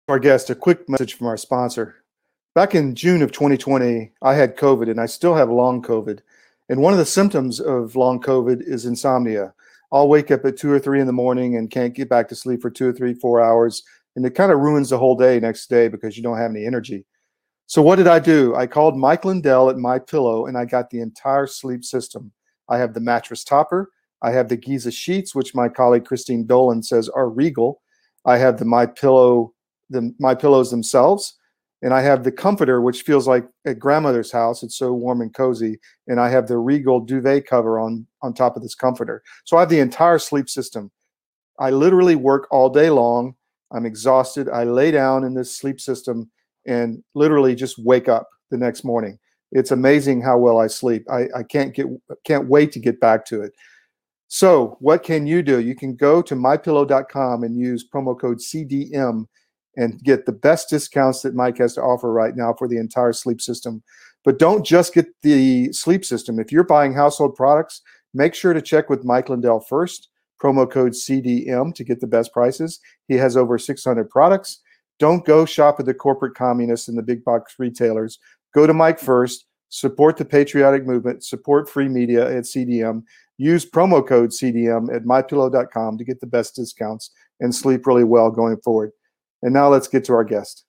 Our guest, a quick message from our sponsor. Back in June of 2020, I had COVID and I still have long COVID. And one of the symptoms of long COVID is insomnia. I'll wake up at 2 or 3 in the morning and can't get back to sleep for 2 or 3, 4 hours. And it kind of ruins the whole day next day because you don't have any energy. So what did I do? I called Mike Lindell at My Pillow and I got the entire sleep system. I have the mattress topper. I have the Giza sheets, which my colleague Christine Dolan says are regal. I have the My Pillows themselves, and I have the comforter, which feels like at grandmother's house. It's so warm and cozy. And I have the Regal duvet cover on top of this comforter. So I have the entire sleep system. I literally work all day long. I'm exhausted. I lay down in this sleep system and literally just wake up the next morning. It's amazing how well I sleep. I can't wait to get back to it. So what can you do? You can go to mypillow.com and use promo code CDM and get the best discounts that Mike has to offer right now for the entire sleep system. But don't just get the sleep system. If you're buying household products, make sure to check with Mike Lindell first. Promo code CDM to get the best prices. He has over 600 products. Don't go shop at the corporate communists and the big box retailers. Go to Mike first. Support the patriotic movement. Support free media at CDM. Use promo code CDM at mypillow.com to get the best discounts and sleep really well going forward. And now let's get to our guest.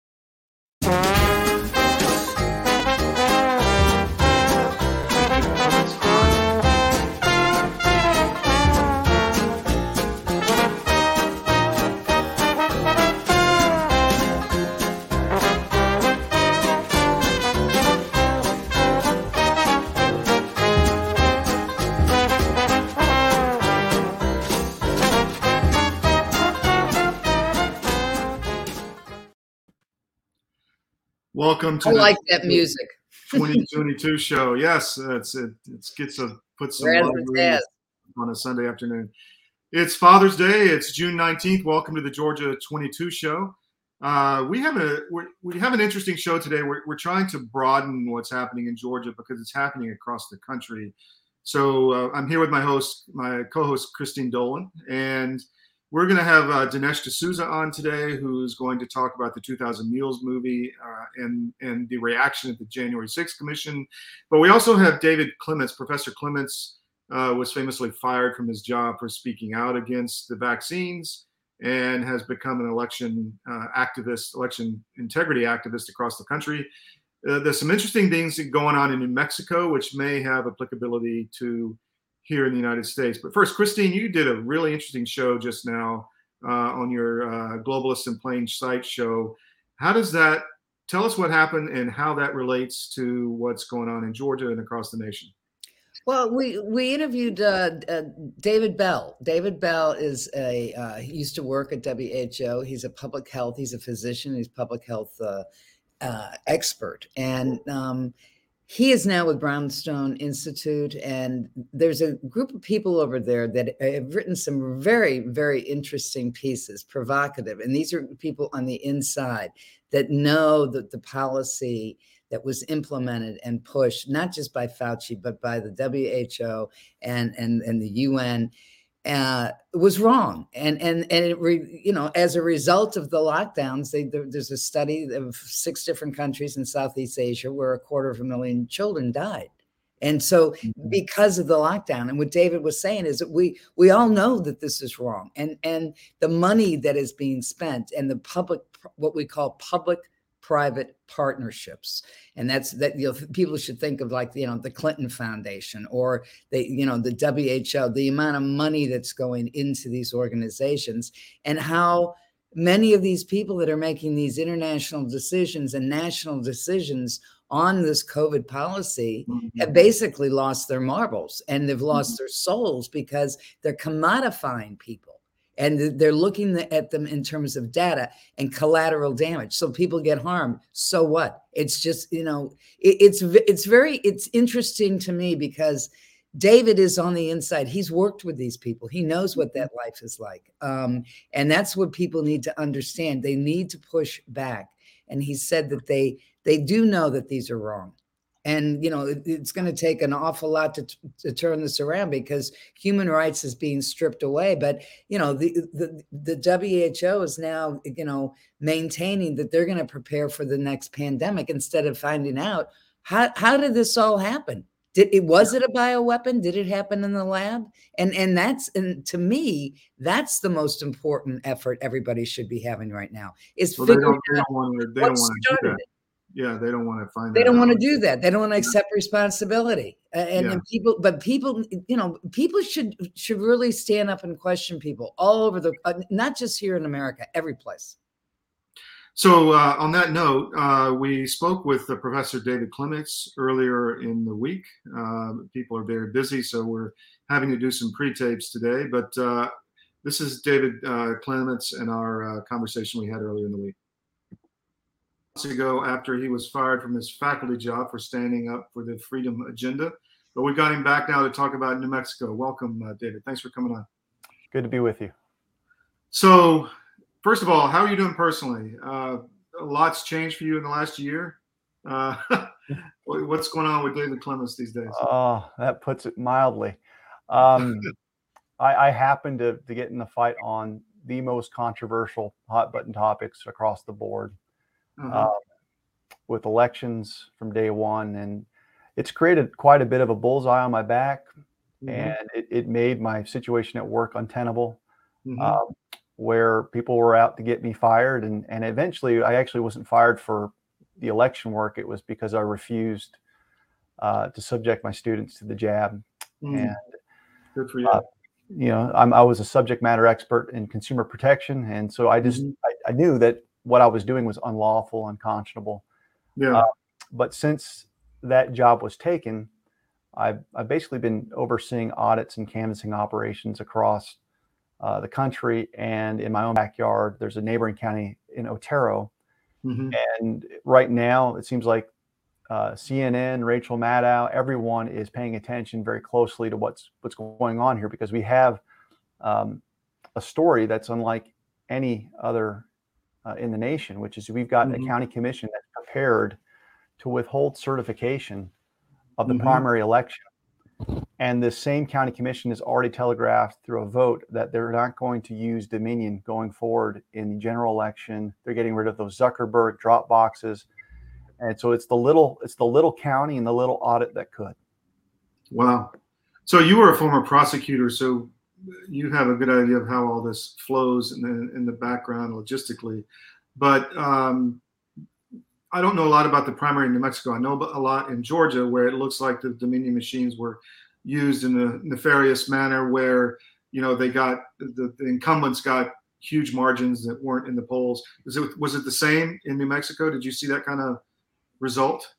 Welcome to I like that music. 2022 show. Yes, it puts some love on a Sunday afternoon. It's Father's Day. It's June 19th. Welcome to the Georgia 22 show. We have an interesting show today. We're trying to broaden what's happening in Georgia because it's happening across the country. So I'm here with my co-host Christine Dolan, and we're going to have Dinesh D'Souza on today, who's going to talk about the 2000 Mules movie and the reaction at the January 6th Commission. But we also have David Clements. Professor Clements was famously fired from his job for speaking out against the vaccines and has become an election integrity activist across the country. There's some interesting things going on in New Mexico, which may have applicability to here in the United States. But first, Christine, you did a really interesting show just now on your Globalists in Plain Sight show. Tell us what happened and how that relates to what's going on in Georgia and across the nation. Well, we interviewed David Bell. David Bell is he used to work at WHO. He's a physician. He's a public health expert. And he is now with Brownstone Institute, and there's a group of people over there that have written some very, very interesting pieces, provocative. And these are people on the inside that know that the policy that was implemented and pushed, not just by Fauci, but by the WHO and the UN, was wrong. And it, as a result of the lockdowns, there's a study of 6 different countries in Southeast Asia where 250,000 children died. And so because of the lockdown, and what David was saying is that we all know that this is wrong. And the money that is being spent and the public, what we call public-private partnerships. And that's people should think of like, the Clinton Foundation or the WHO, the amount of money that's going into these organizations, and how many of these people that are making these international decisions and national decisions on this COVID policy have basically lost their marbles and they've lost their souls because they're commodifying people. And they're looking at them in terms of data and collateral damage. So people get harmed. So what? It's just, it's interesting to me because David is on the inside. He's worked with these people. He knows what that life is like. And that's what people need to understand. They need to push back. And he said that they do know that these are wrong. And, it's going to take an awful lot to turn this around, because human rights is being stripped away. But, the WHO is now, maintaining that they're going to prepare for the next pandemic instead of finding out how did this all happen? Was it a bioweapon? Did it happen in the lab? And to me, that's the most important effort everybody should be having right now, is figuring out what started it. Yeah, they don't want to find They that don't want out. to do that. They don't want to accept responsibility. And people, people should really stand up and question people all over not just here in America, every place. So on that note, we spoke with Professor David Clements earlier in the week. People are very busy, so we're having to do some pre-tapes today. But this is David Clements and our conversation we had earlier in the week. Ago, after he was fired from his faculty job for standing up for the freedom agenda. But we got him back now to talk about New Mexico. Welcome, David. Thanks for coming on. Good to be with you. So, first of all, how are you doing personally? A lot's changed for you in the last year. What's going on with David Clements these days? Oh, that puts it mildly. I happened to get in the fight on the most controversial hot button topics across the board. With elections from day one, and it's created quite a bit of a bullseye on my back, and it made my situation at work untenable, where people were out to get me fired, and eventually I actually wasn't fired for the election work. It was because I refused to subject my students to the jab. And good for you. I was a subject matter expert in consumer protection, and so I just I knew that what I was doing was unlawful, unconscionable. Yeah. But since that job was taken, I've basically been overseeing audits and canvassing operations across the country, and in my own backyard. There's a neighboring county in Otero, and right now it seems like CNN, Rachel Maddow, everyone is paying attention very closely to what's going on here, because we have a story that's unlike any other in the nation, which is we've got a county commission that's prepared to withhold certification of the primary election. And this same county commission has already telegraphed through a vote that they're not going to use Dominion going forward in the general election. They're getting rid of those Zuckerberg drop boxes. And so it's the little county and the little audit that could. Wow. So you were a former prosecutor, so you have a good idea of how all this flows in the background logistically. But I don't know a lot about the primary in New Mexico. I know a lot in Georgia, where it looks like the Dominion machines were used in a nefarious manner, where they got the incumbents got huge margins that weren't in the polls. Was it the same in New Mexico? Did you see that kind of result?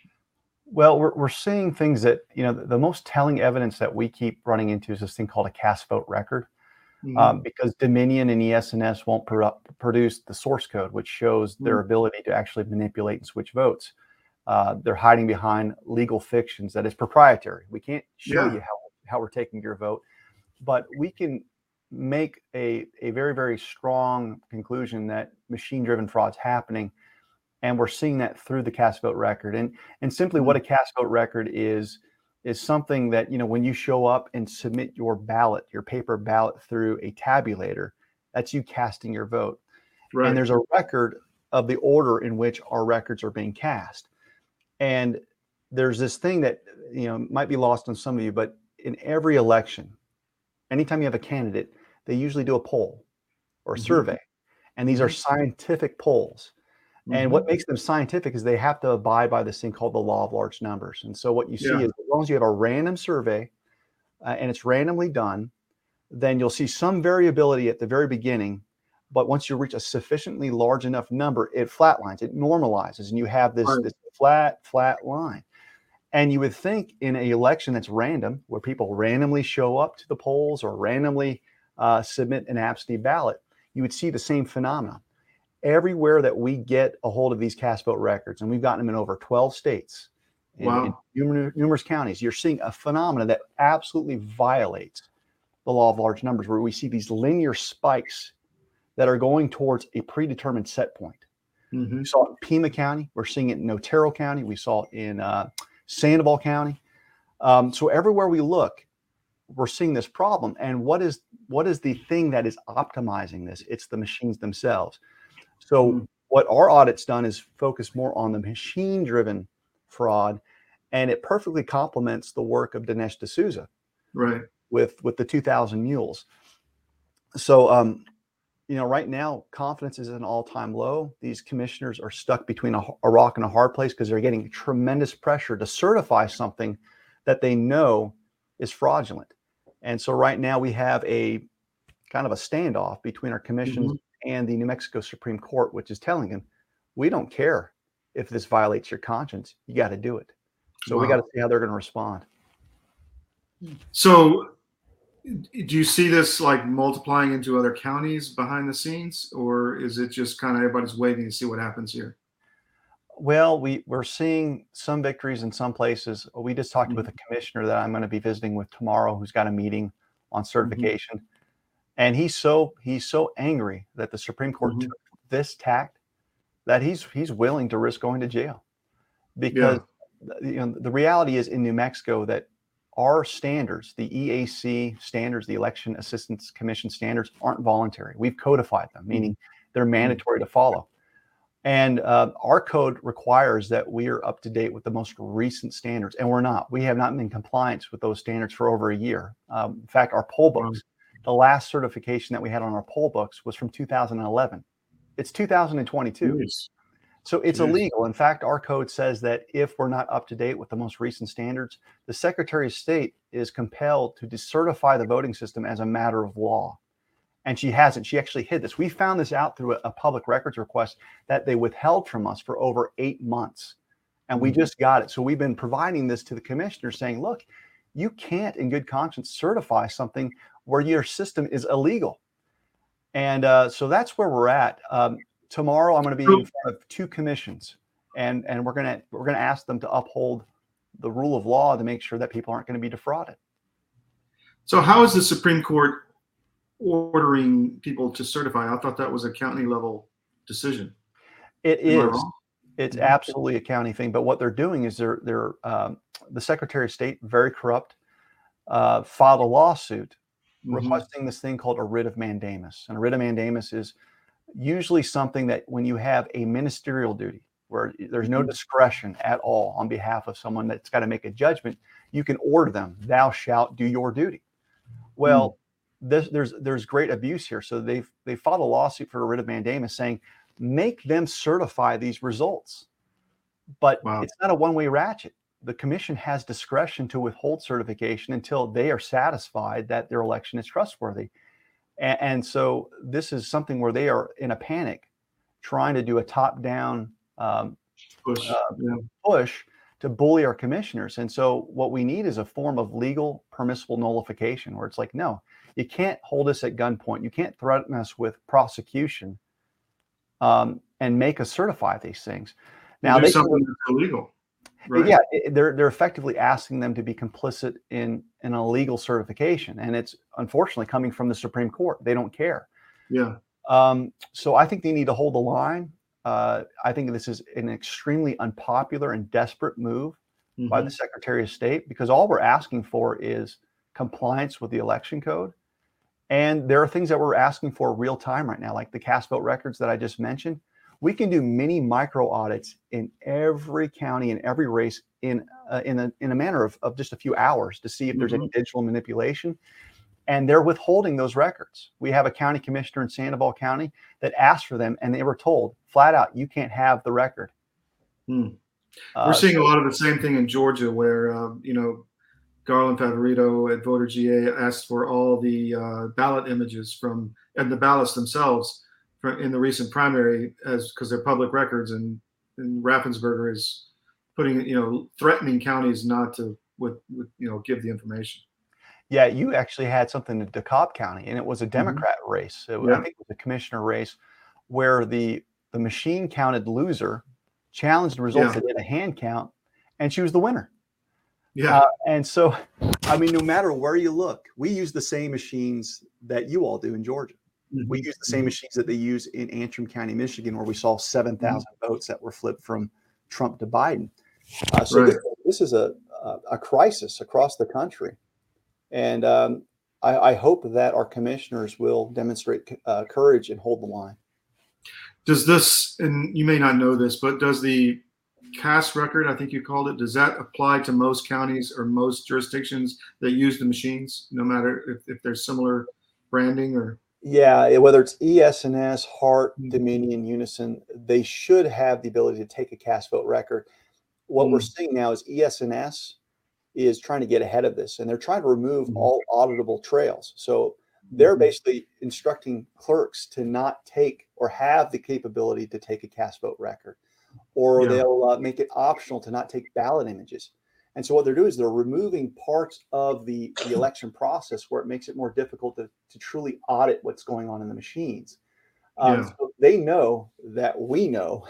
Well, we're seeing things that, the most telling evidence that we keep running into is this thing called a cast vote record, because Dominion and ES&S won't produce the source code, which shows their ability to actually manipulate and switch votes. They're hiding behind legal fictions that is proprietary. We can't show you how we're taking your vote, but we can make a very, very strong conclusion that machine-driven fraud's happening. And we're seeing that through the cast vote record. And simply what a cast vote record is something that, when you show up and submit your ballot, your paper ballot through a tabulator, that's you casting your vote. Right. And there's a record of the order in which our records are being cast. And there's this thing that, might be lost on some of you, but in every election, anytime you have a candidate, they usually do a poll or a survey. And these are scientific polls. And what makes them scientific is they have to abide by this thing called the law of large numbers. And so what you see is, as long as you have a random survey and it's randomly done, then you'll see some variability at the very beginning. But once you reach a sufficiently large enough number, it flatlines, it normalizes, and you have this flat line. And you would think in an election that's random, where people randomly show up to the polls or randomly submit an absentee ballot, you would see the same phenomenon. Everywhere that we get a hold of these cast vote records, and we've gotten them in over 12 states, in numerous counties, you're seeing a phenomenon that absolutely violates the law of large numbers, where we see these linear spikes that are going towards a predetermined set point. We saw it in Pima County. We're seeing it in Otero County. We saw it in Sandoval County. So everywhere we look, we're seeing this problem. And what is the thing that is optimizing this? It's the machines themselves. So what our audit's done is focus more on the machine-driven fraud, and it perfectly complements the work of Dinesh D'Souza, right, with the 2,000 mules. So right now, confidence is at an all-time low. These commissioners are stuck between a rock and a hard place because they're getting tremendous pressure to certify something that they know is fraudulent. And so right now we have a kind of a standoff between our commissions and the New Mexico Supreme Court, which is telling them, we don't care if this violates your conscience. You got to do it. So we got to see how they're going to respond. So do you see this like multiplying into other counties behind the scenes, or is it just kind of everybody's waiting to see what happens here? Well, we're seeing some victories in some places. We just talked with a commissioner that I'm going to be visiting with tomorrow, who's got a meeting on certification. And he's so angry that the Supreme Court took this tact that he's willing to risk going to jail, because the reality is in New Mexico that our standards, the EAC standards, the Election Assistance Commission standards, aren't voluntary. We've codified them, meaning they're mandatory to follow. And our code requires that we are up to date with the most recent standards, and we're not. We have not been in compliance with those standards for over a year. In fact, our poll books, the last certification that we had on our poll books was from 2011. It's 2022. So it's illegal. In fact, our code says that if we're not up to date with the most recent standards, the Secretary of State is compelled to decertify the voting system as a matter of law. And she hasn't. She actually hid this. We found this out through a public records request that they withheld from us for over 8 months. And we just got it. So we've been providing this to the commissioner saying, look, you can't in good conscience certify something where your system is illegal. And so that's where we're at. Tomorrow, I'm going to be in front of 2 commissions, and we're going to ask them to uphold the rule of law to make sure that people aren't going to be defrauded. So how is the Supreme Court ordering people to certify? I thought that was a county level decision. It is. It's absolutely a county thing. But what they're doing is they're the Secretary of State, very corrupt, filed a lawsuit requesting this thing called a writ of mandamus. And a writ of mandamus is usually something that when you have a ministerial duty where there's no discretion at all on behalf of someone that's got to make a judgment, you can order them, thou shalt do your duty. Well, there's great abuse here. So they filed a lawsuit for a writ of mandamus saying, make them certify these results. But it's not a one-way ratchet. The commission has discretion to withhold certification until they are satisfied that their election is trustworthy. And so this is something where they are in a panic, trying to do a top-down push to bully our commissioners. And so what we need is a form of legal permissible nullification, where it's like, no, you can't hold us at gunpoint. You can't threaten us with prosecution and make us certify these things. Now, there's something that's illegal. Right? Yeah, they're effectively asking them to be complicit in an illegal certification, and it's unfortunately coming from the Supreme Court. They don't care. Yeah. So I think they need to hold the line. I think this is an extremely unpopular and desperate move by the Secretary of State, because all we're asking for is compliance with the election code. And there are things that we're asking for real time right now, like the cast vote records that I just mentioned. We can do mini micro audits in every county and every race in a manner of just a few hours to see if there's any digital manipulation. And they're withholding those records. We have a county commissioner in Sandoval County that asked for them, and they were told flat out, you can't have the record. We're seeing a lot of the same thing in Georgia, where Garland Favorito at Voter GA asked for all the ballot images and the ballots themselves in the recent primary, because they're public records, and Raffensperger is putting, threatening counties not to give the information. Yeah, you actually had something in DeKalb County, and it was a Democrat race. I think it was a commissioner race where the machine counted loser challenged the results. They did a hand count, and she was the winner. Yeah. And so, no matter where you look, we use the same machines that you all do in Georgia. We use the same machines that they use in Antrim County, Michigan, where we saw 7,000 votes that were flipped from Trump to Biden. So this this is a crisis across the country, and I hope that our commissioners will demonstrate courage and hold the line. Does this, and you may not know this, but does the CAS record, I think you called it, does that apply to most counties or most jurisdictions that use the machines, no matter if there's similar branding or? Yeah, whether it's ES&S, HART, Dominion, Unison, they should have the ability to take a CAS vote record. What we're seeing now is ES&S is trying to get ahead of this, and they're trying to remove all auditable trails. So they're basically instructing clerks to not take or have the capability to take a CAS vote record, or they'll make it optional to not take ballot images. And so what they're doing is they're removing parts of the election process where it makes it more difficult to truly audit what's going on in the machines. So they know that we know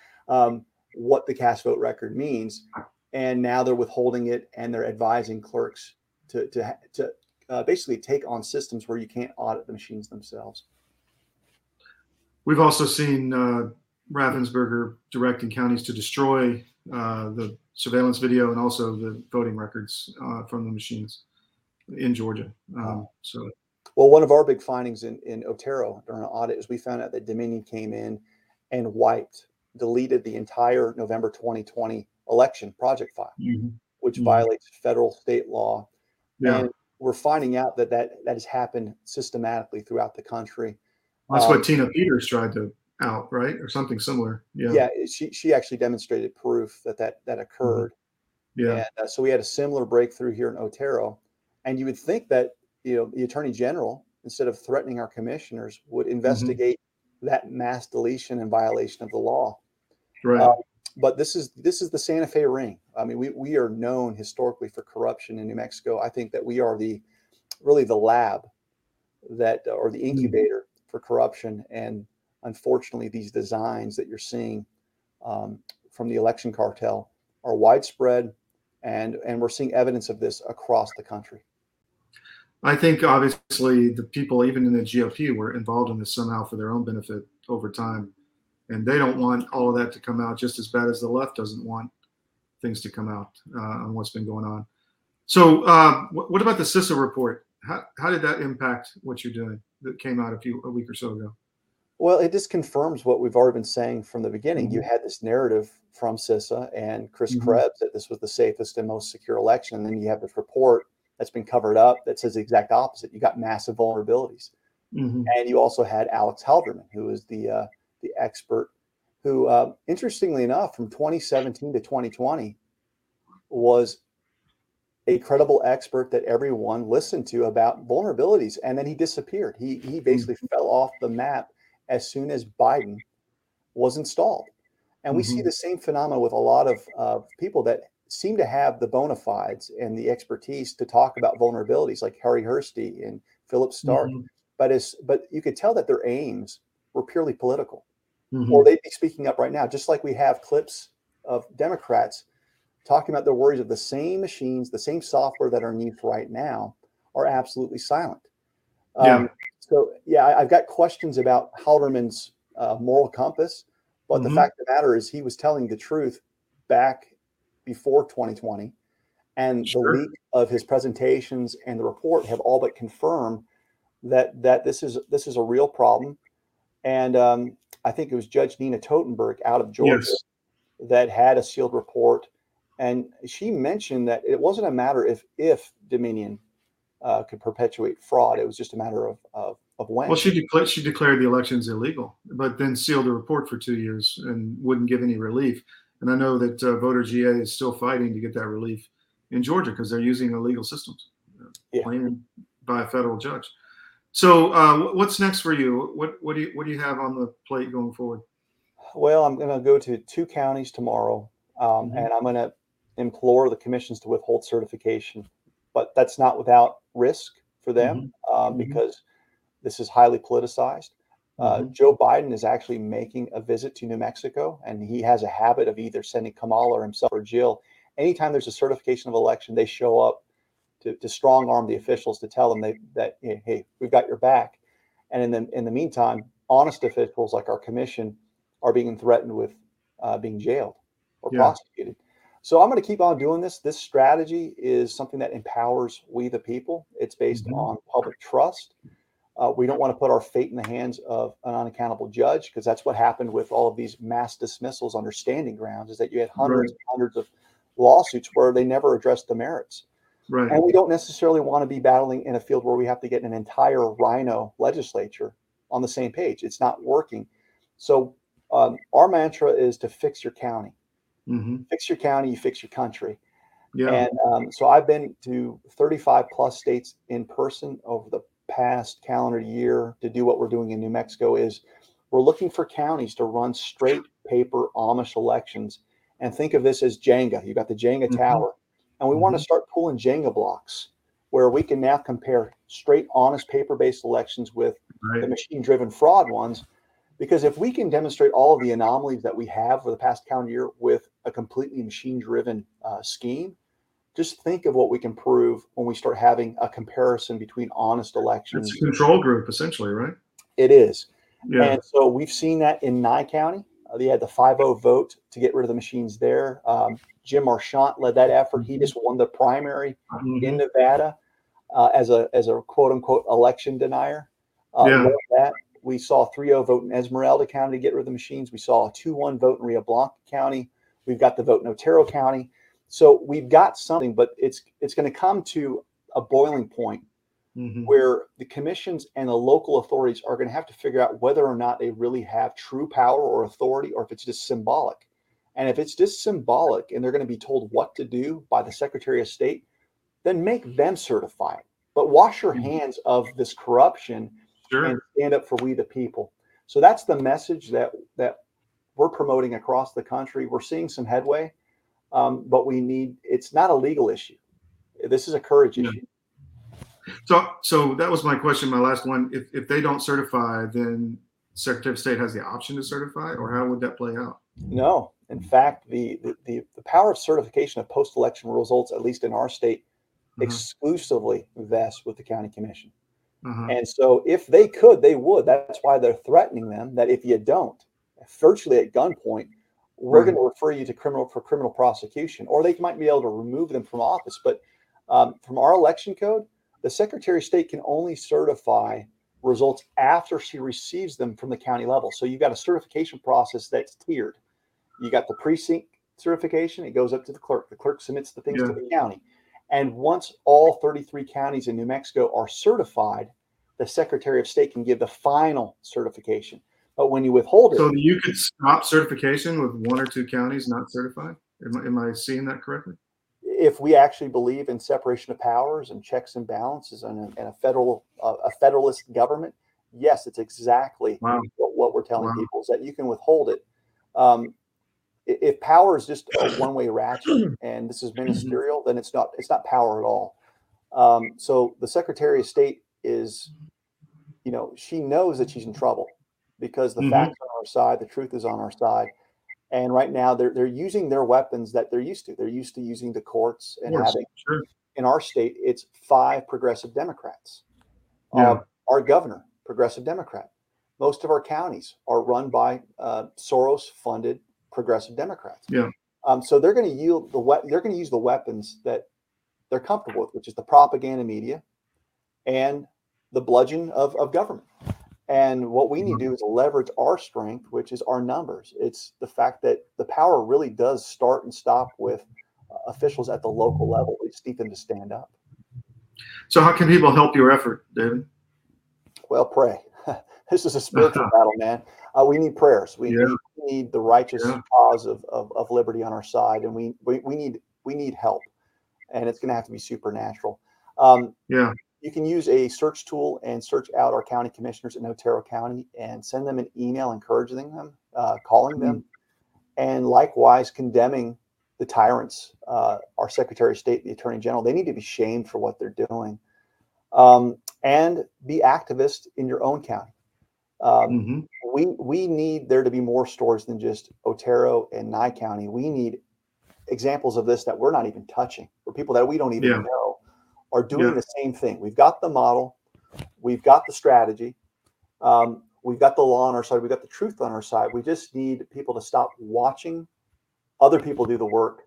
what the CAS vote record means, and now they're withholding it, and they're advising clerks to basically take on systems where you can't audit the machines themselves. We've also seen Raffensperger directing counties to destroy the surveillance video and also the voting records from the machines in Georgia. Well, one of our big findings in Otero during an audit is we found out that Dominion came in and deleted the entire November 2020 election project file, which violates federal state law. And we're finding out that has happened systematically throughout the country. That's what Tina Peters tried to out, right? Or something similar. Yeah, she actually demonstrated proof that occurred. And so we had a similar breakthrough here in Otero. And you would think that, the Attorney General, instead of threatening our commissioners, would investigate that mass deletion and violation of the law. Right. But this is the Santa Fe ring. I mean, we are known historically for corruption in New Mexico. I think that we are really the lab or the incubator for corruption. And unfortunately, these designs that you're seeing from the election cartel are widespread, and we're seeing evidence of this across the country. I think obviously the people, even in the GOP, were involved in this somehow for their own benefit over time. And they don't want all of that to come out just as bad as the left doesn't want things to come out on what's been going on. So what about the CISA report? How did that impact what you're doing that came out a week or so ago? Well, it just confirms what we've already been saying from the beginning. You had this narrative from CISA and Chris Krebs that this was the safest and most secure election. And then you have this report that's been covered up that says the exact opposite. You got massive vulnerabilities. And you also had Alex Halderman, who is the expert who, interestingly enough, from 2017 to 2020 was a credible expert that everyone listened to about vulnerabilities. And then he disappeared. He basically fell off the map as soon as Biden was installed. And we see the same phenomenon with a lot of people that seem to have the bona fides and the expertise to talk about vulnerabilities, like Harry Hursty and Philip Stark. But you could tell that their aims were purely political, or they'd be speaking up right now, just like we have clips of Democrats talking about their worries of the same machines, the same software that are in use right now are absolutely silent. So, I've got questions about Halderman's moral compass, but the fact of the matter is he was telling the truth back before 2020, and the leak of his presentations and the report have all but confirmed that this is a real problem. And I think it was Judge Nina Totenberg out of Georgia that had a sealed report, and she mentioned that it wasn't a matter if Dominion could perpetuate fraud. It was just a matter of when. Well, she declared the elections illegal, but then sealed the report for 2 years and wouldn't give any relief. And I know that Voter GA is still fighting to get that relief in Georgia because they're using illegal systems planned by a federal judge. So what's next for you? What do you have on the plate going forward? Well, I'm going to go to 2 counties tomorrow, and I'm going to implore the commissions to withhold certification. But that's not without risk for them because this is highly politicized. Joe Biden is actually making a visit to New Mexico, and he has a habit of either sending Kamala or himself or Jill. Anytime there's a certification of election, they show up to strong arm the officials to tell them that hey, we've got your back. And in the meantime, honest officials like our commission are being threatened with being jailed or prosecuted. So I'm going to keep on doing this. This strategy is something that empowers we the people. It's based on public trust. We don't want to put our fate in the hands of an unaccountable judge, because that's what happened with all of these mass dismissals under standing grounds, is that you had hundreds and hundreds of lawsuits where they never addressed the merits. Right. And we don't necessarily want to be battling in a field where we have to get an entire rhino legislature on the same page. It's not working. So our mantra is to fix your county. Fix your county, you fix your country. Yeah. And so I've been to 35 plus states in person over the past calendar year to do what we're doing in New Mexico. Is we're looking for counties to run straight paper Amish elections, and think of this as Jenga. You got the Jenga tower, and we want to start pulling Jenga blocks where we can now compare straight, honest, paper-based elections with the machine-driven fraud ones. Because if we can demonstrate all of the anomalies that we have for the past calendar year with a completely machine-driven scheme, just think of what we can prove when we start having a comparison between honest elections. It's a control group, essentially, right? It is. Yeah. And so we've seen that in Nye County. They had the 5-0 vote to get rid of the machines there. Jim Marchant led that effort. He just won the primary in Nevada as a quote unquote election denier. That. We saw a 3-0 vote in Esmeralda County to get rid of the machines. We saw a 2-1 vote in Rio Blanco County. We've got the vote in Otero County. So we've got something, but it's going to come to a boiling point where the commissions and the local authorities are going to have to figure out whether or not they really have true power or authority, or if it's just symbolic. And if it's just symbolic and they're going to be told what to do by the Secretary of State, then make them certify it. But wash your hands of this corruption and stand up for we the people. So that's the message that we're promoting across the country. We're seeing some headway, but it's not a legal issue. This is a courage issue. So that was my question, my last one. If they don't certify, then Secretary of State has the option to certify, or how would that play out? No. In fact, the power of certification of post-election results, at least in our state, exclusively vests with the county commission. And so if they could, they would. That's why they're threatening them that if you don't, virtually at gunpoint, we're going to refer you to criminal prosecution, or they might be able to remove them from office. But from our election code, the Secretary of State can only certify results after she receives them from the county level. So you've got a certification process that's tiered. You got the precinct certification. It goes up to the clerk. The clerk submits the things to the county. And once all 33 counties in New Mexico are certified, the Secretary of State can give the final certification. But when you withhold it, so you could stop certification with 1 or 2 counties not certified. Am I seeing that correctly? If we actually believe in separation of powers and checks and balances and a federalist government, yes, it's exactly what we're telling people, is that you can withhold it. If power is just a one-way ratchet and this is ministerial, then it's not power at all. So the Secretary of State is, she knows that she's in trouble because the facts are on our side, the truth is on our side. And right now they're using their weapons that they're used to. They're used to using the courts and having, in our state, it's 5 progressive Democrats. Our governor, progressive Democrat. Most of our counties are run by Soros-funded progressive Democrats. So they're going to use the weapons that they're comfortable with, which is the propaganda media and the bludgeon of government. And what we need to do is leverage our strength, which is our numbers. It's the fact that the power really does start and stop with officials at the local level. We just need them to stand up. So how can people help your effort, David? Well, pray. This is a spiritual battle, man. We need prayers. We need the righteous cause of liberty on our side, and we need help. And it's going to have to be supernatural. You can use a search tool and search out our county commissioners in Otero County and send them an email encouraging them, calling them, and likewise condemning the tyrants, our Secretary of State, the Attorney General. They need to be shamed for what they're doing. And be activists in your own county. We need there to be more stories than just Otero and Nye County. We need examples of this that we're not even touching, or people that we don't even know are doing the same thing. We've got the model, we've got the strategy, we've got the law on our side, we've got the truth on our side. We just need people to stop watching other people do the work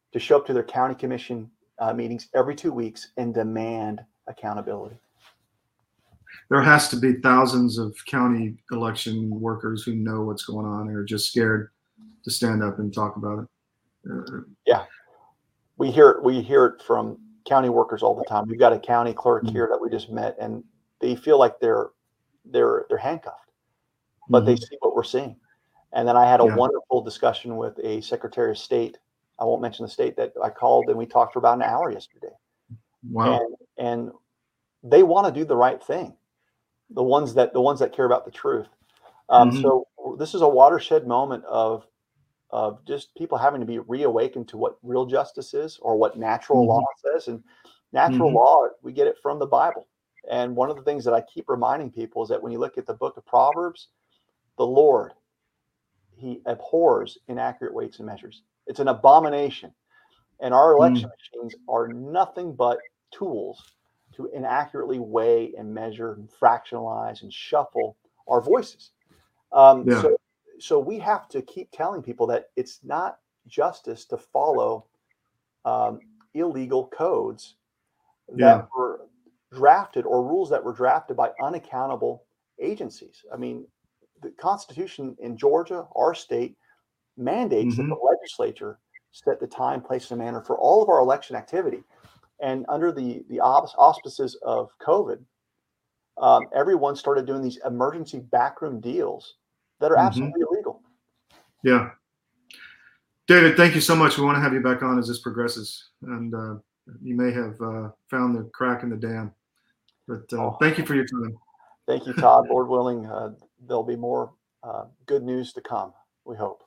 to show up to their county commission meetings every 2 weeks and demand accountability. There has to be thousands of county election workers who know what's going on and are just scared to stand up and talk about it. Yeah, we hear it from county workers all the time. We've got a county clerk here that we just met, and they feel like they're handcuffed, but they see what we're seeing. And then I had a wonderful discussion with a Secretary of State. I won't mention the state, that I called, and we talked for about an hour yesterday. Wow. And they want to do the right thing. The ones that care about the truth. So this is a watershed moment of just people having to be reawakened to what real justice is, or what natural law says. And natural law, we get it from the Bible. And one of the things that I keep reminding people is that when you look at the book of Proverbs, the Lord, he abhors inaccurate weights and measures. It's an abomination. And our election machines are nothing but tools to inaccurately weigh and measure and fractionalize and shuffle our voices. So we have to keep telling people that it's not justice to follow illegal codes that were drafted, or rules that were drafted by unaccountable agencies. I mean, the Constitution in Georgia, our state, mandates that the legislature set the time, place, and manner for all of our election activity. And under the auspices of COVID, everyone started doing these emergency backroom deals that are absolutely illegal. Yeah. David, thank you so much. We want to have you back on as this progresses. And you may have found the crack in the dam. But thank you for your time. Thank you, Todd. Lord willing, there'll be more good news to come, we hope.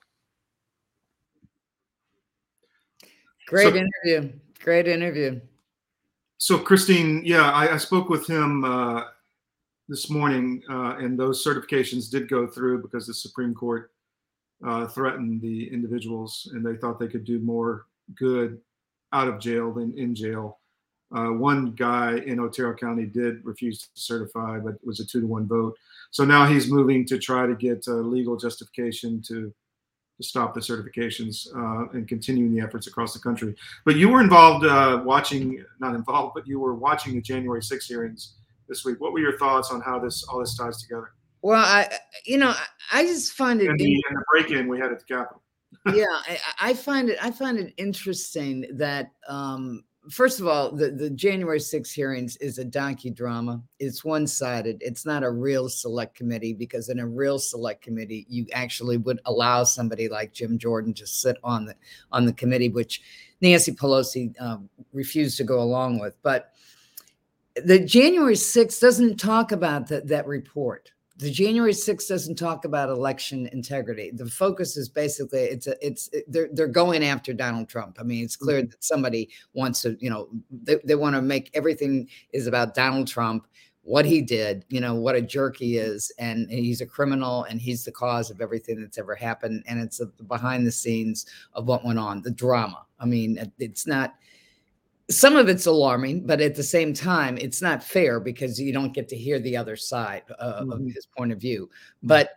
Great interview. Great interview. So, Christine, I spoke with him this morning, and those certifications did go through because the Supreme Court threatened the individuals, and they thought they could do more good out of jail than in jail. One guy in Otero County did refuse to certify, but it was a 2-1 vote. So now he's moving to try to get legal justification to stop the certifications and continuing the efforts across the country. But you were involved but you were watching the January 6th hearings this week. What were your thoughts on how all this ties together? Well, I just find it and the break-in we had at the Capitol. I find it interesting that first of all, the January 6th hearings is a docudrama. It's one-sided. It's not a real select committee, because in a real select committee, you actually would allow somebody like Jim Jordan to sit on the committee, which Nancy Pelosi refused to go along with. But the January 6th doesn't talk about that report. The January 6th doesn't talk about election integrity. The focus is basically they're going after Donald Trump. I mean, it's clear that somebody wants to, they want to make everything is about Donald Trump, what he did, what a jerk he is, and he's a criminal, and he's the cause of everything that's ever happened. And it's behind the scenes of what went on, the drama. I mean, it's not. Some of it's alarming, but at the same time, it's not fair because you don't get to hear the other side of his point of view. But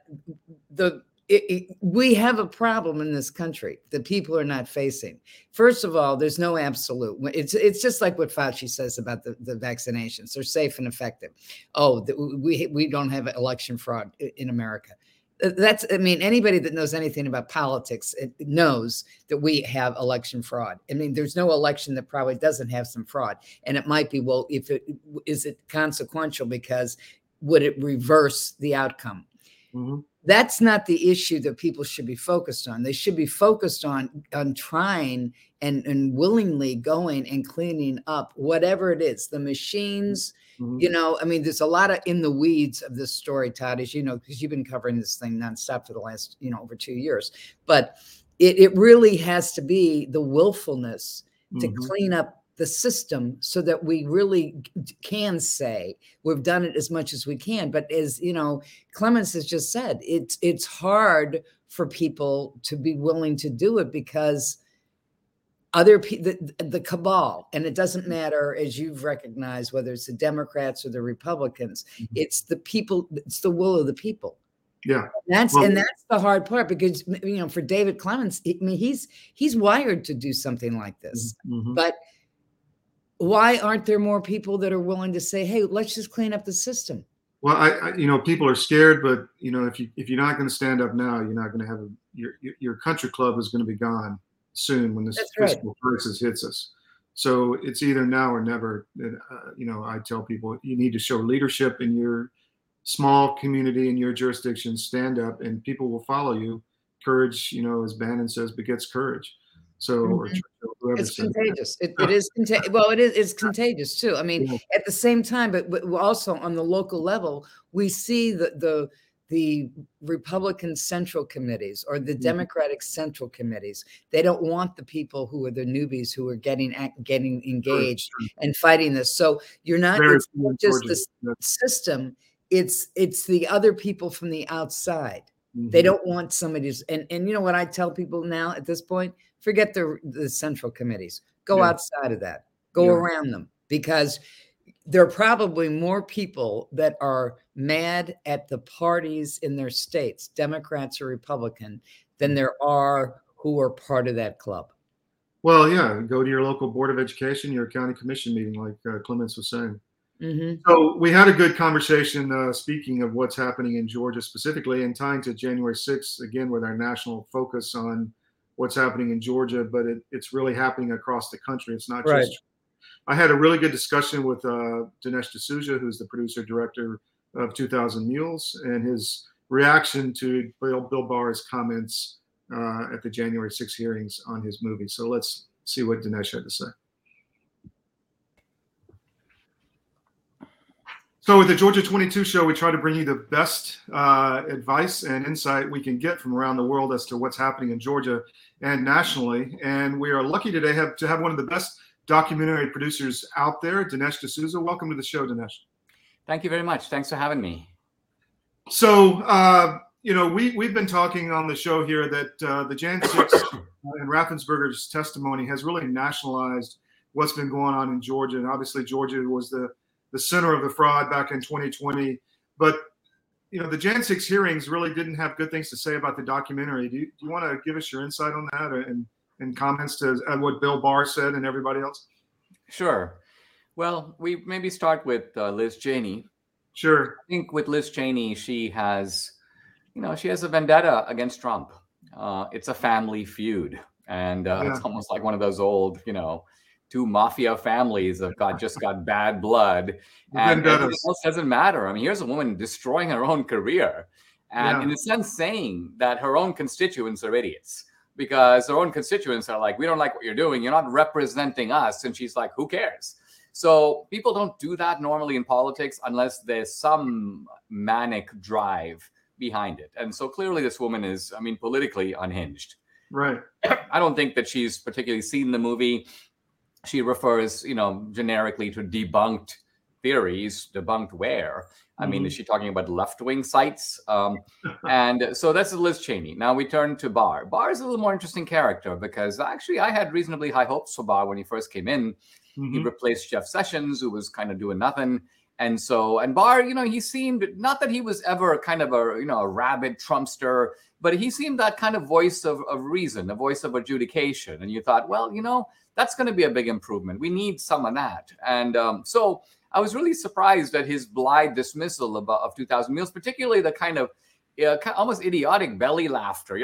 we have a problem in this country that people are not facing. First of all, there's no absolute. It's just like what Fauci says about the vaccinations. They're safe and effective. Oh, we don't have election fraud in America. Anybody that knows anything about politics knows that we have election fraud. I mean, there's no election that probably doesn't have some fraud. And it might be, well, is it consequential because would it reverse the outcome? That's not the issue that people should be focused on. They should be focused on trying and willingly going and cleaning up whatever it is, the machines. There's a lot of in the weeds of this story, Todd, as you know, because you've been covering this thing nonstop for the last, over 2 years. But it really has to be the willfulness to clean up the system so that we really can say we've done it as much as we can. But as Clemens has just said, it's hard for people to be willing to do it because other people, the cabal, and it doesn't matter, as you've recognized, whether it's the Democrats or the Republicans, it's the people, it's the will of the people. Yeah. That's Well, and that's the hard part, because for David Clements, I mean, he's wired to do something like this. mhm. But why aren't there more people that are willing to say, "Hey, let's just clean up the system"? Well, people are scared, but if you're not going to stand up now, you're not going to have your country club is going to be gone soon when this That's right. fiscal crisis hits us. So it's either now or never. I tell people you need to show leadership in your small community, in your jurisdiction. Stand up, and people will follow you. Courage, as Bannon says, begets courage. So, or Mhm. whoever It's said contagious. It is contagious. Well, it's contagious too. I mean, Yeah. at the same time, but also on the local level, we see the Republican Central Committees or the Mhm. Democratic Central Committees. They don't want the people who are the newbies who are getting engaged True. and fighting this. So you're not. Very It's few not in just Georgia. the system. It's the other people from the outside. They Mhm. don't want somebody's. And you know what I tell people now at this point? Forget the central committees. Go Yeah. outside of that. Go Yeah. around them, because there are probably more people that are mad at the parties in their states, Democrats or Republican, than there are who are part of that club. Well, yeah, go to your local board of education, your county commission meeting, like Clements was saying. Hmm. So we had a good conversation, speaking of what's happening in Georgia specifically, and tying to January 6th, again, with our national focus on what's happening in Georgia, but it's really happening across the country. It's not Right. just. I had a really good discussion with Dinesh D'Souza, who's the producer director of 2000 Mules, and his reaction to Bill Barr's comments at the January 6th hearings on his movie. So let's see what Dinesh had to say. So with the Georgia 22 show, we try to bring you the best advice and insight we can get from around the world as to what's happening in Georgia and nationally. And we are lucky today to have one of the best documentary producers out there, Dinesh D'Souza. Welcome to the show, Dinesh. Thank you very much. Thanks for having me. So, we've been talking on the show here that the Jan 6 and Raffensperger's testimony has really nationalized what's been going on in Georgia. And obviously, Georgia was the center of the fraud back in 2020. But, the Jan 6 hearings really didn't have good things to say about the documentary. Do you want to give us your insight on that and comments to what Bill Barr said and everybody else? Sure. Well, we maybe start with Liz Cheney. Sure. I think with Liz Cheney, she has a vendetta against Trump. It's a family feud. And It's almost like one of those old, two mafia families have just got bad blood, and everything else doesn't matter. I mean, here's a woman destroying her own career, and in a sense saying that her own constituents are idiots, because her own constituents are like, we don't like what you're doing. You're not representing us. And she's like, who cares? So people don't do that normally in politics unless there's some manic drive behind it. And so clearly this woman is, politically unhinged. Right. I don't think that she's particularly seen the movie. She refers, generically to debunked theories. Debunked where? I mean, is she talking about left-wing sites? And so that's Liz Cheney. Now we turn to Barr. Barr is a little more interesting character, because actually I had reasonably high hopes for Barr when he first came in. He replaced Jeff Sessions, who was kind of doing nothing. And Barr, he seemed, not that he was ever kind of a rabid Trumpster, but he seemed that kind of voice of reason, a voice of adjudication. And you thought, well, that's going to be a big improvement. We need some of that. And so I was really surprised at his blithe dismissal of 2000 Mules, particularly the kind of almost idiotic belly laughter.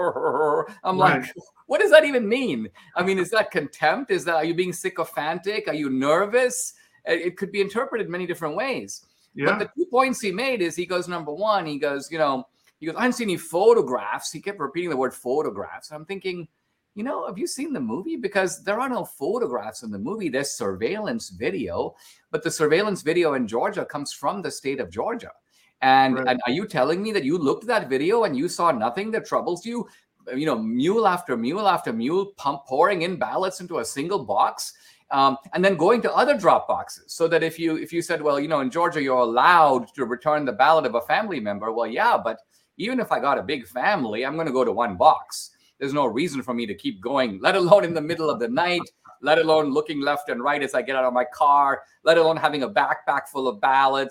I'm right. Like, what does that even mean? I mean, is that contempt? Are you being sycophantic? Are you nervous? It could be interpreted many different ways. Yeah. But the 2 points he made is, he goes, number one, he goes, I didn't see any photographs. He kept repeating the word photographs. I'm thinking, have you seen the movie? Because there are no photographs in the movie. There's surveillance video, but the surveillance video in Georgia comes from the state of Georgia. And are you telling me that you looked at that video and you saw nothing that troubles you? Mule after mule after mule pouring in ballots into a single box, and then going to other drop boxes, so that if you said, well, in Georgia, you're allowed to return the ballot of a family member. Well, yeah, but even if I got a big family, I'm going to go to one box. There's no reason for me to keep going, let alone in the middle of the night, let alone looking left and right as I get out of my car, let alone having a backpack full of ballots.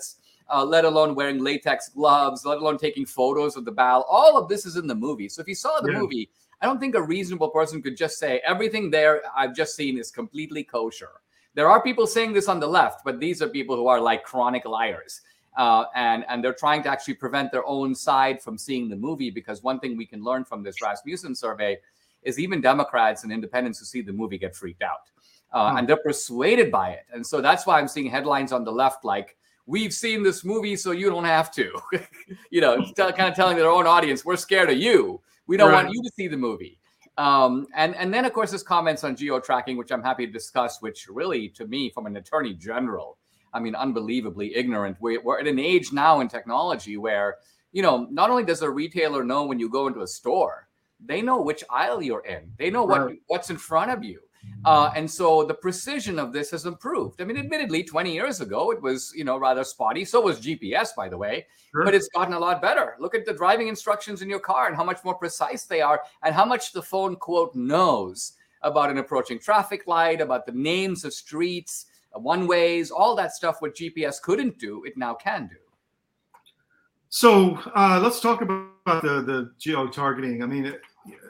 let alone wearing latex gloves, let alone taking photos of the ballot. All of this is in the movie. So if you saw the movie, I don't think a reasonable person could just say everything there I've just seen is completely kosher. There are people saying this on the left, but these are people who are like chronic liars. And they're trying to actually prevent their own side from seeing the movie, because one thing we can learn from this Rasmussen survey is even Democrats and independents who see the movie get freaked out. And they're persuaded by it. And so that's why I'm seeing headlines on the left like, we've seen this movie, so you don't have to. Kind of telling their own audience, we're scared of you. We don't want you to see the movie. And then, of course, there's comments on geo-tracking, which I'm happy to discuss, which really, to me, from an attorney general, I mean, unbelievably ignorant. We're at an age now in technology where, not only does a retailer know when you go into a store, they know which aisle you're in. They know what's in front of you. And so the precision of this has improved. I mean, admittedly, 20 years ago, it was, rather spotty. So was GPS, by the way, but it's gotten a lot better. Look at the driving instructions in your car and how much more precise they are and how much the phone, quote, knows about an approaching traffic light, about the names of streets, one-ways, all that stuff what GPS couldn't do, it now can do. So let's talk about the geo-targeting. I mean,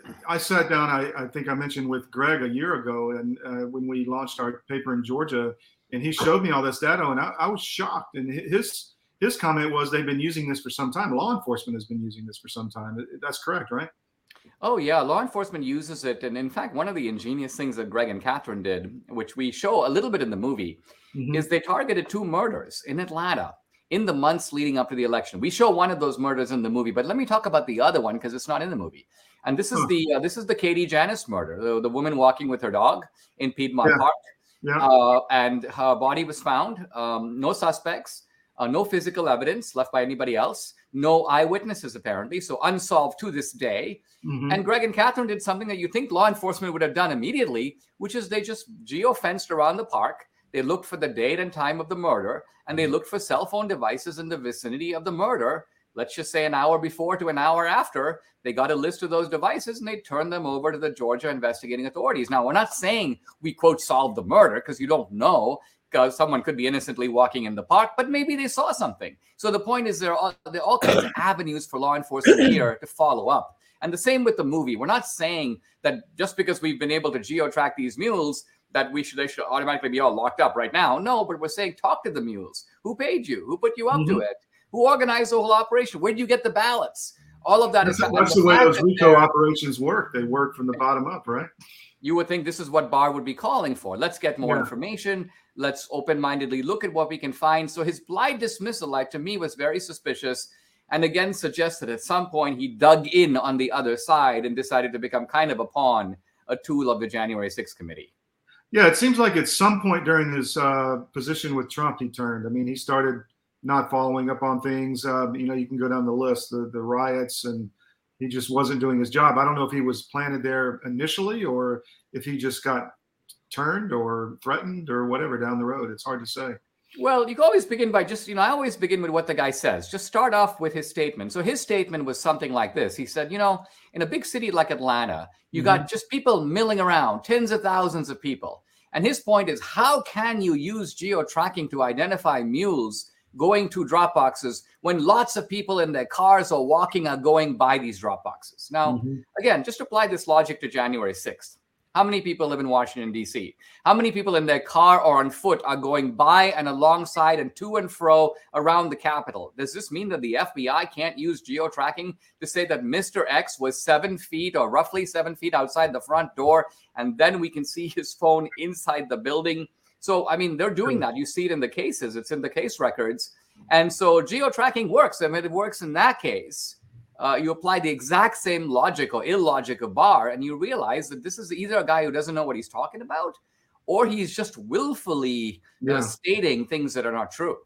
I sat down, I think I mentioned with Greg a year ago, and when we launched our paper in Georgia, and he showed me all this data, and I was shocked. And his comment was they've been using this for some time. Law enforcement has been using this for some time. That's correct, right? Oh, yeah. Law enforcement uses it. And in fact, one of the ingenious things that Greg and Catherine did, which we show a little bit in the movie, is they targeted 2 murders in Atlanta in the months leading up to the election. We show one of those murders in the movie, but let me talk about the other one because it's not in the movie. And this is the Katie Janis murder, the woman walking with her dog in Piedmont Park. Yeah. And her body was found. No suspects, no physical evidence left by anybody else, no eyewitnesses apparently. So unsolved to this day. And Greg and Catherine did something that you think law enforcement would have done immediately, which is they just geo-fenced around the park. They looked for the date and time of the murder, and they looked for cell phone devices in the vicinity of the murder. Let's just say an hour before to an hour after. They got a list of those devices and they turned them over to the Georgia investigating authorities. Now, we're not saying we, quote, solved the murder, because you don't know, because someone could be innocently walking in the park, but maybe they saw something. So the point is there are all kinds of avenues for law enforcement here to follow up. And the same with the movie. We're not saying that just because we've been able to geo-track these mules that they should automatically be all locked up right now. No, but we're saying talk to the mules. Who paid you? Who put you up to it? Who organized the whole operation? Where did you get the ballots? All of that that's the way those RICO operations work. They work from the bottom up, right? You would think this is what Barr would be calling for. Let's get more information. Let's open-mindedly look at what we can find. So his blind dismissal, to me, was very suspicious. And again, suggests that at some point he dug in on the other side and decided to become kind of a pawn, a tool of the January 6th committee. Yeah, it seems like at some point during his position with Trump, he turned. I mean, he started not following up on things. You can go down the list, the riots, and he just wasn't doing his job. I don't know if he was planted there initially or if he just got turned or threatened or whatever down the road. It's hard to say. Well, you can always begin by I always begin with what the guy says. Just start off with his statement. So his statement was something like this. He said, in a big city like Atlanta, you got just people milling around, tens of thousands of people. And his point is, how can you use geo-tracking to identify mules going to drop boxes when lots of people in their cars or walking are going by these drop boxes? Now, again, just apply this logic to January 6th. How many people live in Washington, D.C.? How many people in their car or on foot are going by and alongside and to and fro around the Capitol? Does this mean that the FBI can't use geo-tracking to say that Mr. X was 7 feet or roughly 7 feet outside the front door, and then we can see his phone inside the building? So, I mean, they're doing that. You see it in the cases. It's in the case records. And so geo-tracking works. I mean, it works in that case. You apply the exact same logic or illogic of Barr, and you realize that this is either a guy who doesn't know what he's talking about, or he's just willfully stating things that are not true.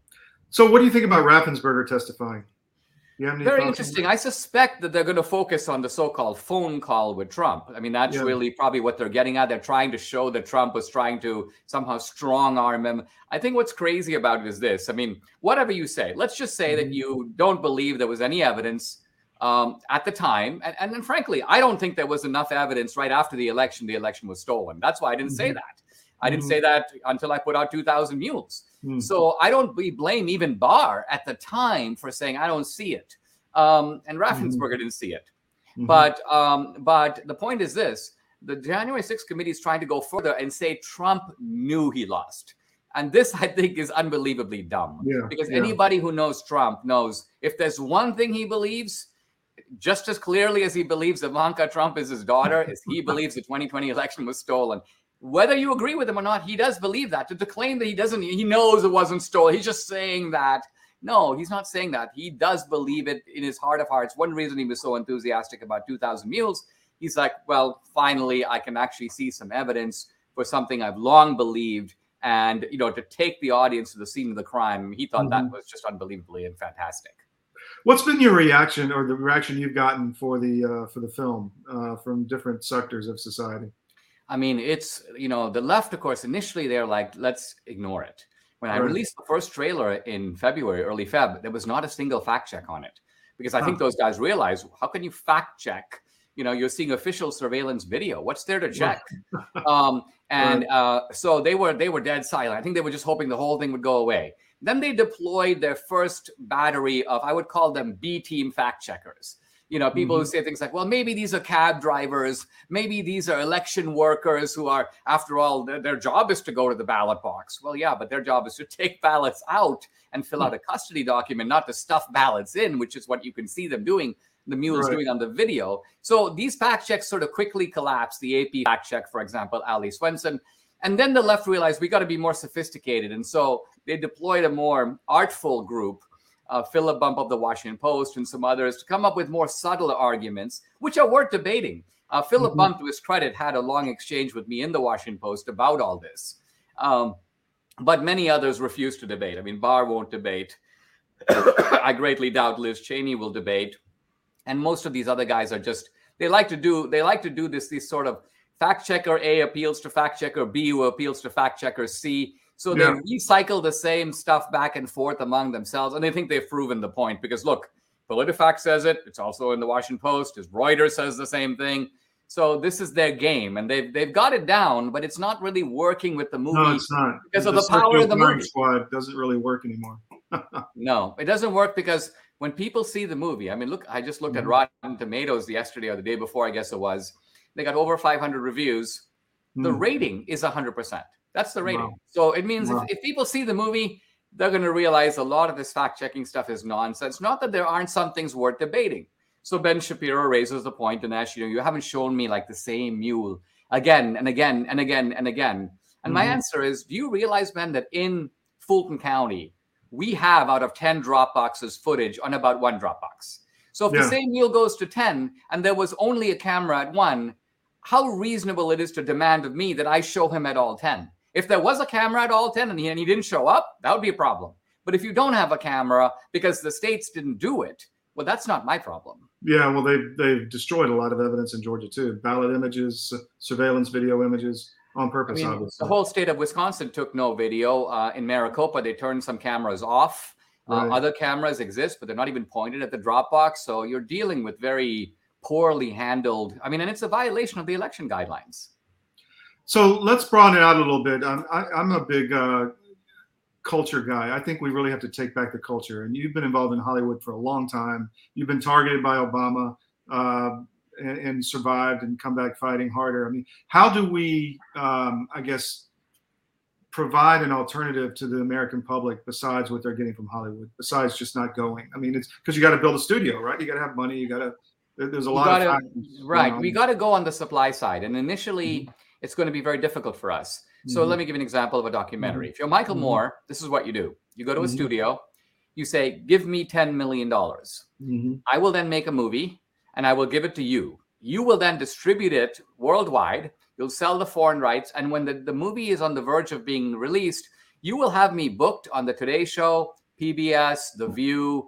So what do you think about Raffensperger testifying? Very interesting. I suspect that they're going to focus on the so-called phone call with Trump. I mean, that's really probably what they're getting at. They're trying to show that Trump was trying to somehow strong-arm him. I think what's crazy about it is this. I mean, whatever you say, let's just say that you don't believe there was any evidence at the time. And then, frankly, I don't think there was enough evidence right after the election was stolen. That's why I didn't say that. I didn't say that until I put out 2,000 mules. So I don't blame even Barr at the time for saying, I don't see it. And Raffensperger didn't see it. But the point is this. The January 6th committee is trying to go further and say Trump knew he lost. And this, I think, is unbelievably dumb. Because anybody who knows Trump knows if there's one thing he believes, just as clearly as he believes Ivanka Trump is his daughter, is he believes the 2020 election was stolen. Whether you agree with him or not, he does believe that. To claim that he knows it wasn't stolen, he's just saying that. No, he's not saying that. He does believe it in his heart of hearts. One reason he was so enthusiastic about 2,000 Mules, he's like, well, finally, I can actually see some evidence for something I've long believed. And, to take the audience to the scene of the crime, he thought that was just unbelievably and fantastic. What's been your reaction, or the reaction you've gotten for the film from different sectors of society? I mean, it's, the left, of course, initially they're like, let's ignore it. When I released the first trailer in February, early Feb, there was not a single fact check on it. Because I think those guys realize, how can you fact check? You're seeing official surveillance video. What's there to check? So they were dead silent. I think they were just hoping the whole thing would go away. Then they deployed their first battery of, I would call them B-team fact checkers. People who say things like, well, maybe these are cab drivers. Maybe these are election workers who are, after all, their job is to go to the ballot box. Well, yeah, but their job is to take ballots out and fill out a custody document, not to stuff ballots in, which is what you can see them doing, the mules doing on the video. So these fact checks sort of quickly collapsed. The AP fact check, for example, Ali Swenson. And then the left realized we got to be more sophisticated. And so they deployed a more artful group, Philip Bump of the Washington Post and some others, to come up with more subtle arguments, which are worth debating. Philip Bump, to his credit, had a long exchange with me in the Washington Post about all this. But many others refused to debate. I mean, Barr won't debate. I greatly doubt Liz Cheney will debate. And most of these other guys are just, they like to do this sort of fact checker A appeals to fact checker B, who appeals to fact checker C. So they recycle the same stuff back and forth among themselves, and they think they've proven the point. Because look, PolitiFact says it; it's also in the Washington Post. Reuters says the same thing. So this is their game, and they've got it down, but it's not really working with the movie. No, it's not. Because of the power of the movie. Squad doesn't really work anymore. No, it doesn't work because when people see the movie, I mean, look, I just looked at Rotten Tomatoes yesterday or the day before, I guess it was. They got over 500 reviews. The rating is 100%. That's the rating. Wow. So it means if people see the movie, they're going to realize a lot of this fact-checking stuff is nonsense. Not that there aren't some things worth debating. So Ben Shapiro raises the point, and Ash, you haven't shown me like the same mule again and again and again and again. And my answer is, do you realize, Ben, that in Fulton County, we have out of 10 drop boxes footage on about one drop box. So if the same mule goes to 10 and there was only a camera at one, how reasonable it is to demand of me that I show him at all 10. If there was a camera at all 10 and he didn't show up, that would be a problem. But if you don't have a camera because the states didn't do it, well, that's not my problem. Yeah, well, they've destroyed a lot of evidence in Georgia, too. Ballot images, surveillance video images on purpose, I mean, obviously. The whole state of Wisconsin took no video. In Maricopa, they turned some cameras off. Other cameras exist, but they're not even pointed at the drop box. So you're dealing with very poorly handled. I mean, and it's a violation of the election guidelines. So let's broaden it out a little bit. I'm a big culture guy. I think we really have to take back the culture. And you've been involved in Hollywood for a long time. You've been targeted by Obama and survived and come back fighting harder. I mean, how do we, I guess, provide an alternative to the American public besides what they're getting from Hollywood, besides just not going? I mean, it's because you got to build a studio, right? You got to have money. You got to, there's a lot of factors. Right. We got to go on the supply side. And initially, it's going to be very difficult for us. So let me give you an example of a documentary. If you're Michael Moore, this is what you do. You go to a studio, you say, give me $10 million. I will then make a movie and I will give it to you. You will then distribute it worldwide. You'll sell the foreign rights. And when the movie is on the verge of being released, you will have me booked on the Today Show, PBS, The View,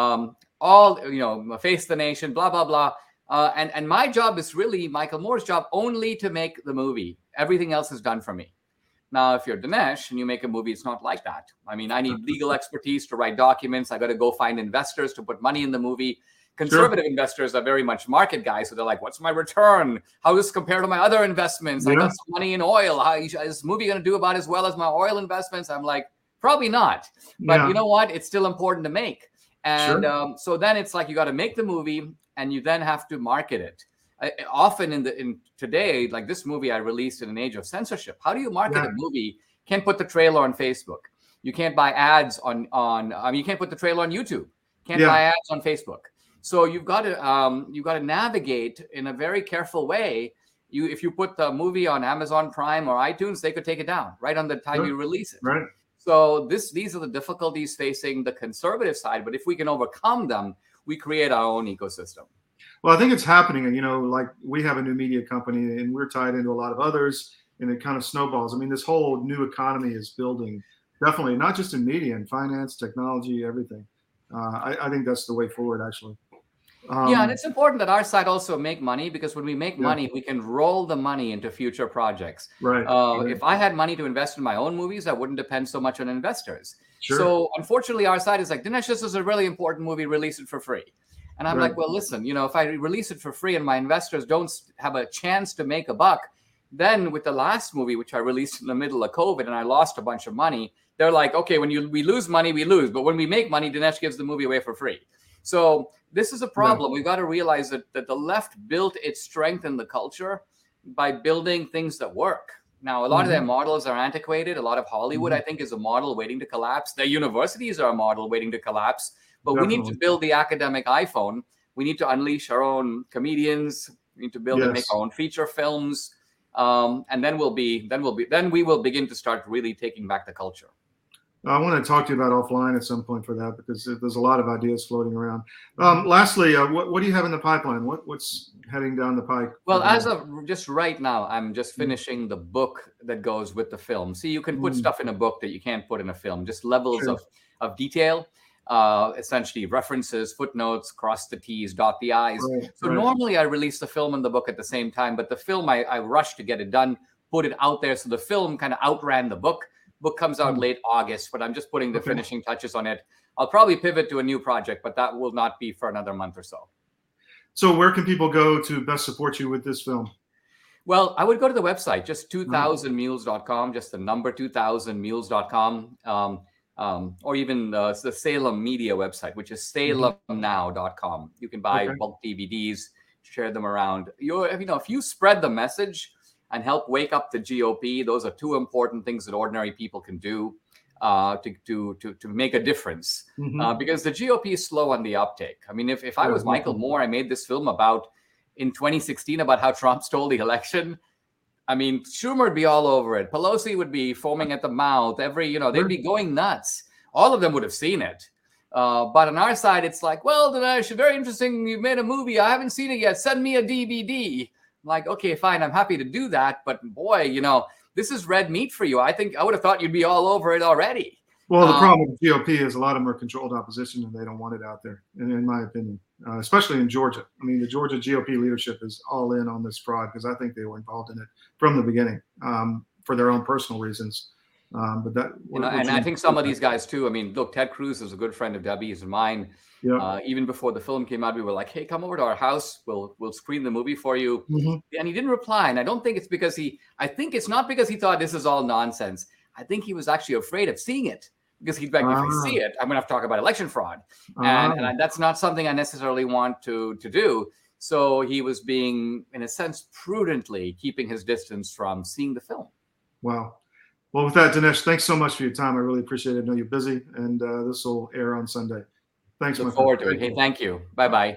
all, Face the Nation, blah, blah, blah. And my job is really Michael Moore's job only to make the movie. Everything else is done for me. Now, if you're Dinesh and you make a movie, it's not like that. I mean, I need legal expertise to write documents. I got to go find investors to put money in the movie. Conservative investors are very much market guys. So they're like, what's my return? How does this compare to my other investments? I got some money in oil. How is this movie going to do about as well as my oil investments? I'm like, Probably not. But Yeah. you know what? It's still important to make. And Sure. so then it's like you got to make the movie and you then have to market it. Often in today, like this movie I released in an age of censorship. How do you market a movie? Can't put the trailer on Facebook. You can't buy ads on I mean, you can't put the trailer on YouTube. Can't buy ads on Facebook. So you've got to navigate in a very careful way. If you put the movie on Amazon Prime or iTunes, they could take it down right on the time you release it. Right. So these are the difficulties facing the conservative side. But if we can overcome them, we create our own ecosystem. Well, I think it's happening. And, you know, like we have a new media company and we're tied into a lot of others and it kind of snowballs. I mean, this whole new economy is building, definitely, not just in media and finance, technology, everything. I think that's the way forward, actually. Yeah, and it's important that our side also make money, because when we make money, we can roll the money into future projects. Right. If I had money to invest in my own movies, I wouldn't depend so much on investors. Sure. So unfortunately, our side is like, Dinesh, this is a really important movie, release it for free. And I'm like, well, listen, you know, if I release it for free and my investors don't have a chance to make a buck, then with the last movie, which I released in the middle of COVID and I lost a bunch of money, they're like, okay, when we lose money, we lose. But when we make money, Dinesh gives the movie away for free. So this is a problem. We've got to realize that the left built its strength in the culture by building things that work. Now, a lot of their models are antiquated. A lot of Hollywood, I think, is a model waiting to collapse. Their universities are a model waiting to collapse. But we need to build the academic iPhone. We need to unleash our own comedians. We need to build and make our own feature films. And then we will begin to start really taking back the culture. I want to talk to you about offline at some point for that, because there's a lot of ideas floating around. Lastly, what do you have in the pipeline? What's heading down the pike? Well, as of just right now, I'm just finishing the book that goes with the film. See, you can put stuff in a book that you can't put in a film, just levels of detail, essentially references, footnotes, cross the T's, dot the I's. Normally I release the film and the book at the same time, but the film, I rushed to get it done, put it out there. So the film kind of outran the book. Book comes out late August, but I'm just putting the finishing touches on it. I'll probably pivot to a new project, but that will not be for another month or so. So where can people go to best support you with this film? Well, I would go to the website, just 2000mules.com, just the number 2000mules.com, or even the Salem Media website, which is salemnow.com. You can buy bulk DVDs, share them around. If you spread the message and help wake up the GOP, those are two important things that ordinary people can do to make a difference. Because the GOP is slow on the uptake. I mean, if I was Michael Moore, I made this film in 2016 about how Trump stole the election. I mean, Schumer would be all over it. Pelosi would be foaming at the mouth. They'd be going nuts. All of them would have seen it. But on our side, it's like, well, Dinesh, very interesting. You've made a movie. I haven't seen it yet. Send me a DVD. I'm like, okay, fine. I'm happy to do that. But boy, this is red meat for you. I think I would have thought you'd be all over it already. Well, the problem with the GOP is a lot of them are controlled opposition and they don't want it out there, in my opinion, especially in Georgia. I mean, the Georgia GOP leadership is all in on this fraud because I think they were involved in it from the beginning for their own personal reasons. And I think some of these guys too. I mean, look, Ted Cruz is a good friend of Debbie's and mine. Even before the film came out, we were like, "Hey, come over to our house. We'll screen the movie for you." And he didn't reply. And I don't think it's because I think it's not because he thought this is all nonsense. I think he was actually afraid of seeing it because he'd like, if I see it, I'm going to have to talk about election fraud, and that's not something I necessarily want to do. So he was being, in a sense, prudently keeping his distance from seeing the film. Wow. Well, with that, Dinesh, thanks so much for your time. I really appreciate it. I know you're busy, and this will air on Sunday. Thanks. Look forward to it. Hey, thank you. Bye-bye.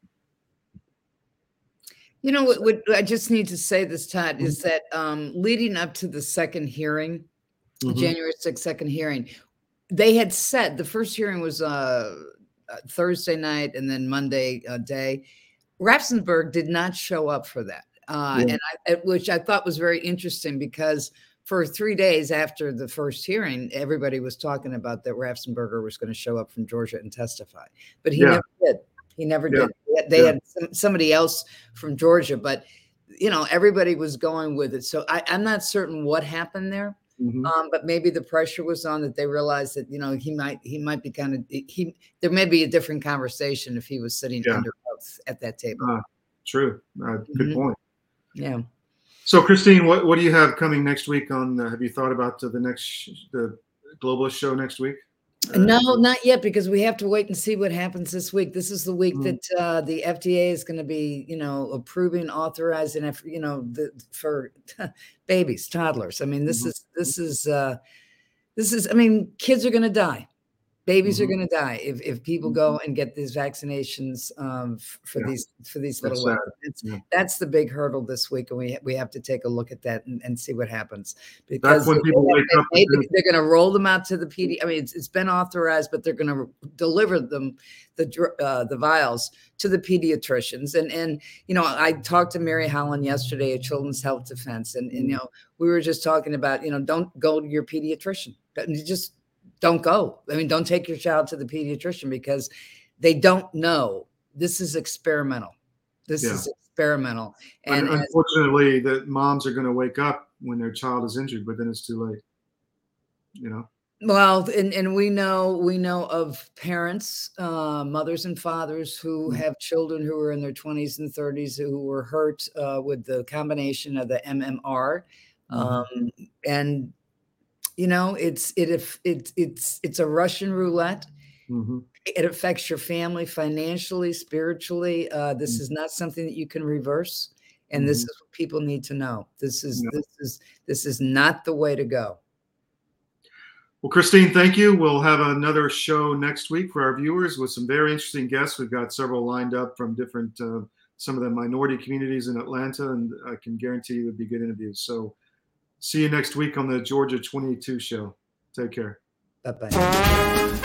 What I just need to say this, Todd, is that leading up to the second hearing, January 6th second hearing, they had said the first hearing was Thursday night and then Monday day. Raffensperger did not show up for that, which I thought was very interesting because for 3 days after the first hearing, everybody was talking about that Raffensperger was going to show up from Georgia and testify, but he never did. He never did. They had somebody else from Georgia, but everybody was going with it. So I'm not certain what happened there, but maybe the pressure was on that they realized that he might be there may be a different conversation if he was sitting under oath at that table. True. Good point. Yeah. So, Christine, what do you have coming next week on? Have you thought about the globalist show next week? No, not yet, because we have to wait and see what happens this week. This is the week that the FDA is going to be, approving, authorizing, for babies, toddlers. I mean, this is, I mean, kids are going to die. Babies are going to die if people go and get these vaccinations for these little ones. That's the big hurdle this week, and we have to take a look at that and see what happens, because when people wake up, they're going to roll them out to the PD. I mean, it's been authorized, but they're going to deliver them the vials to the pediatricians. And I talked to Mary Holland yesterday at Children's Health Defense, and we were just talking about don't go to your pediatrician. Just don't go. I mean, don't take your child to the pediatrician, because they don't know. This is experimental. This is experimental. And unfortunately, the moms are going to wake up when their child is injured, but then it's too late. Well, and we know of parents, mothers and fathers who have children who are in their 20s and 30s who were hurt with the combination of the MMR, and it's a Russian roulette. It affects your family financially, spiritually. This is not something that you can reverse, and this is what people need to know. This is not the way to go. Well, Christine, thank you. We'll have another show next week for our viewers with some very interesting guests. We've got several lined up from different, some of the minority communities in Atlanta, and I can guarantee you it'll be good interviews. So see you next week on the Georgia 22 show. Take care. Bye-bye.